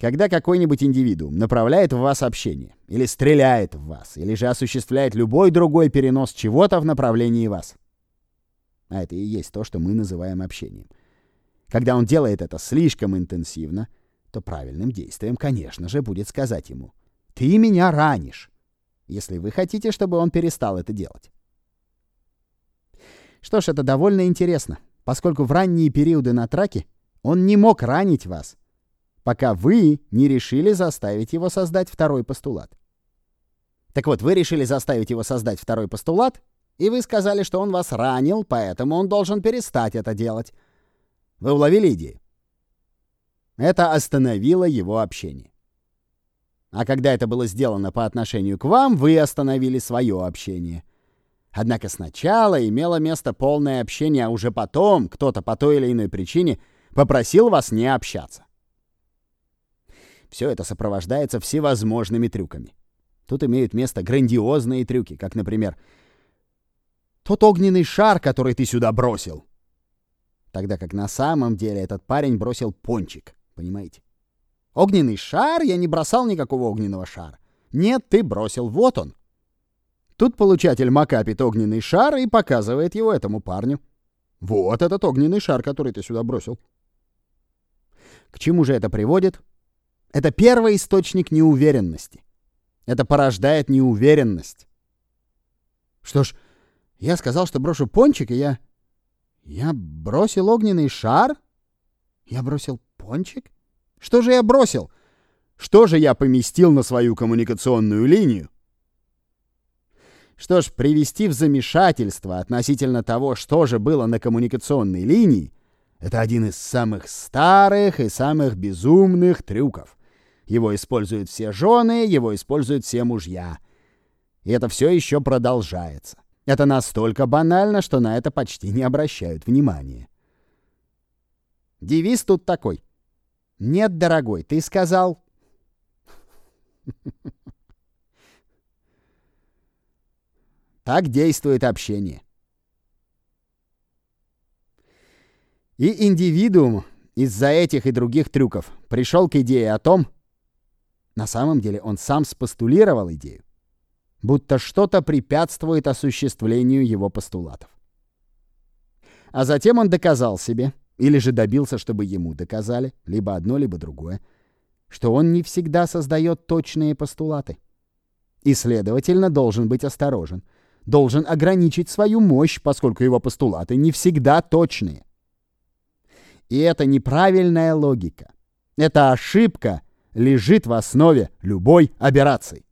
Когда какой-нибудь индивидуум направляет в вас общение, или стреляет в вас, или же осуществляет любой другой перенос чего-то в направлении вас. А это и есть то, что мы называем общением. Когда он делает это слишком интенсивно, то правильным действием, конечно же, будет сказать ему: «Ты меня ранишь», если вы хотите, чтобы он перестал это делать. Что ж, это довольно интересно, поскольку в ранние периоды на траке он не мог ранить вас, пока вы не решили заставить его создать второй постулат. Так вот, вы решили заставить его создать второй постулат, и вы сказали, что он вас ранил, поэтому он должен перестать это делать. Вы уловили идею? Это остановило его общение. А когда это было сделано по отношению к вам, вы остановили свое общение. Однако сначала имело место полное общение, а уже потом кто-то по той или иной причине попросил вас не общаться. Все это сопровождается всевозможными трюками. Тут имеют место грандиозные трюки, как, например, «Тот огненный шар, который ты сюда бросил». Тогда как на самом деле этот парень бросил пончик, понимаете? «Огненный шар? Я не бросал никакого огненного шара». «Нет, ты бросил, вот он». Тут получатель макапит огненный шар и показывает его этому парню. «Вот этот огненный шар, который ты сюда бросил». К чему же это приводит? Это первый источник неуверенности. Это порождает неуверенность. Что ж, я сказал, что брошу пончик, и я бросил огненный шар? Я бросил пончик? Что же я бросил? Что же я поместил на свою коммуникационную линию? Что ж, привести в замешательство относительно того, что же было на коммуникационной линии, это один из самых старых и самых безумных трюков. Его используют все жены, его используют все мужья. И это все еще продолжается. Это настолько банально, что на это почти не обращают внимания. Девиз тут такой. «Нет, дорогой, ты сказал...» Так действует общение. И индивидуум из-за этих и других трюков пришел к идее о том, на самом деле он сам спостулировал идею, будто что-то препятствует осуществлению его постулатов. А затем он доказал себе, или же добился, чтобы ему доказали, либо одно, либо другое, что он не всегда создает точные постулаты. И, следовательно, должен быть осторожен, должен ограничить свою мощь, поскольку его постулаты не всегда точные. И это неправильная логика. Эта ошибка лежит в основе любой аберрации.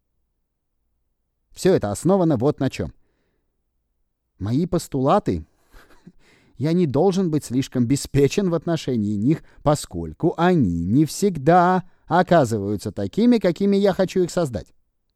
Все это основано вот на чем. Мои постулаты... Я не должен быть слишком беспечен в отношении них, поскольку они не всегда оказываются такими, какими я хочу их создать.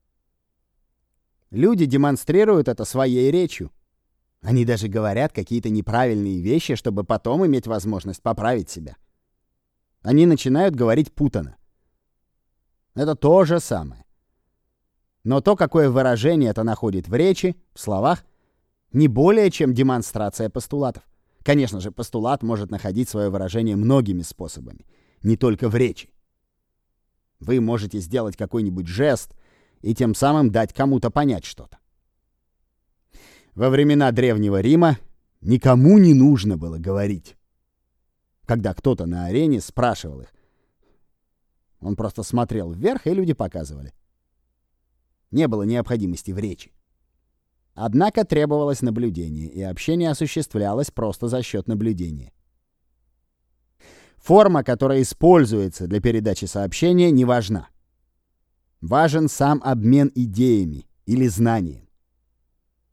Люди демонстрируют это своей речью. Они даже говорят какие-то неправильные вещи, чтобы потом иметь возможность поправить себя. Они начинают говорить путано. Это то же самое. Но то, какое выражение это находит в речи, в словах, не более чем демонстрация постулатов. Конечно же, постулат может находить свое выражение многими способами, не только в речи. Вы можете сделать какой-нибудь жест и тем самым дать кому-то понять что-то. Во времена Древнего Рима никому не нужно было говорить. Когда кто-то на арене спрашивал их, он просто смотрел вверх, и люди показывали. Не было необходимости в речи. Однако требовалось наблюдение, и общение осуществлялось просто за счет наблюдения. Форма, которая используется для передачи сообщения, не важна. Важен сам обмен идеями или знанием.